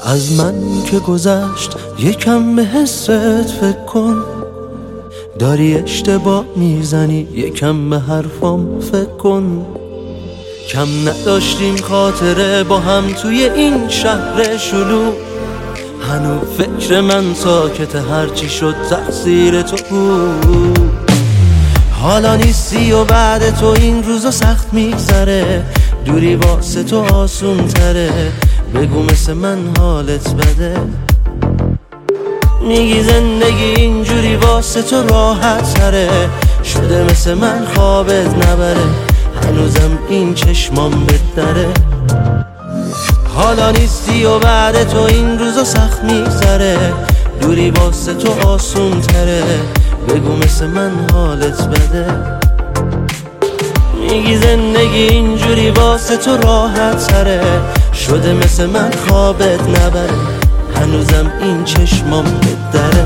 از من که گذشت یکم به حست فکر کن، داری اشتباه میزنی یکم به حرفام فکر کن. کم نداشتیم خاطره با هم توی این شهر شلوغ، هنوز فکر من ساکت هرچی شد تقصیر تو بود. حالا نیستی و بعد تو این روزا سخت میگذره، دوری واسه تو آسون تره، بگو مثل من حالت بده. میگی زندگی اینجوری واسه تو راحت تره، شده مثل من خوابت نبره، هنوزم این چشمام بدره. حالا نیستی و بعد تو این روزا سخت میگذره، دوری واسه تو آسون تره، بگو مثل من حالت بده. میگی زندگی اینجوری واسه تو راحت تره، شده مثل من خوابت نبره، هنوزم این چشمام بدره.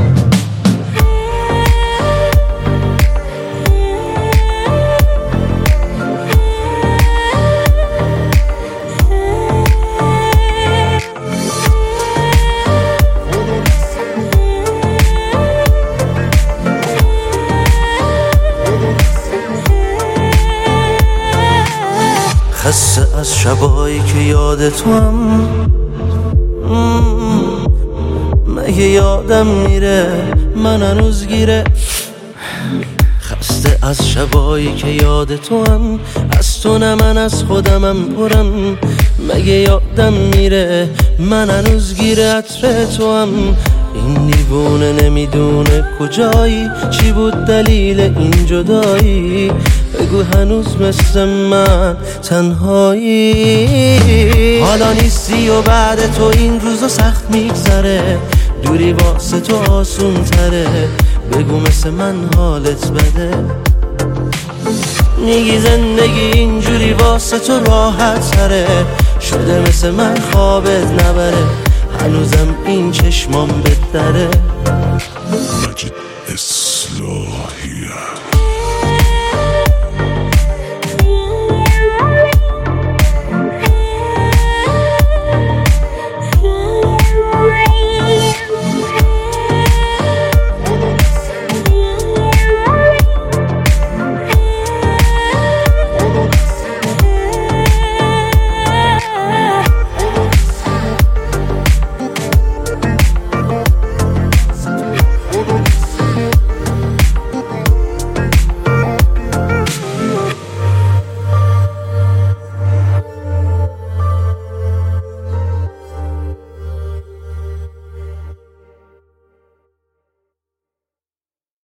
خسته از شبایی که یاد تو هم، مگه یادم میره من هنوز گیره. خسته از شبایی که یاد تو هم، از تو نه من از خودمم پرم، مگه یادم میره من هنوز گیره عطر تو هم. این دیوونه نمیدونه کجایی، چی بود دلیل این جدایی، بگو هنوز مثل من تنهایی. حالا نیستی و بعد تو این روزا سخت میگذره، دوری واسه تو آسون تره، بگو مثل من حالت بده. میگی زندگی اینجوری واسه تو راحت تره، شده مثل من خوابت نبره، هنوزم این چشمام بدره.